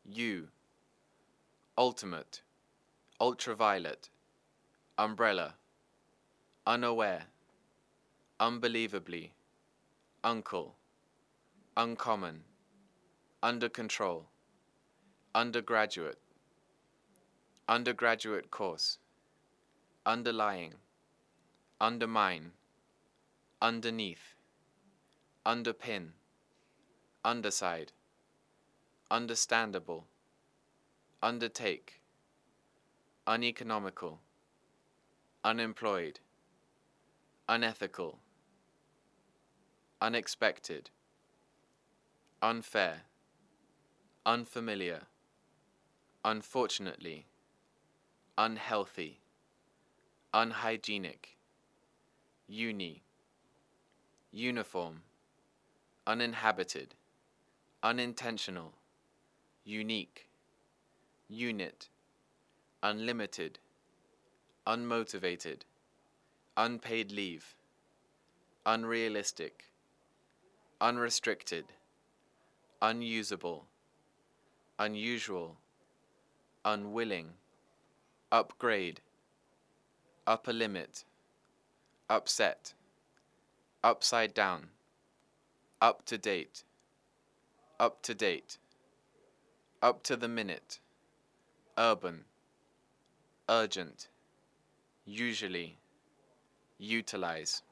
U, ultimate, ultraviolet, umbrella, unaware, unbelievably, uncle, uncommon, under control, undergraduate, undergraduate course, underlying, undermine, underneath, underpin, underside, understandable, undertake, uneconomical, unemployed, unethical, unexpected, unfair, unfamiliar, unfortunately, unhealthy, unhygienic, uni, uniform, uninhabited, unintentional, unique, unit, unlimited, unmotivated, unpaid leave, unrealistic, unrestricted, unusable, unusual, unwilling, upgrade, upper limit, upset, upside down, up to date, up to date, up to the minute, urban, urgent, usually, utilize.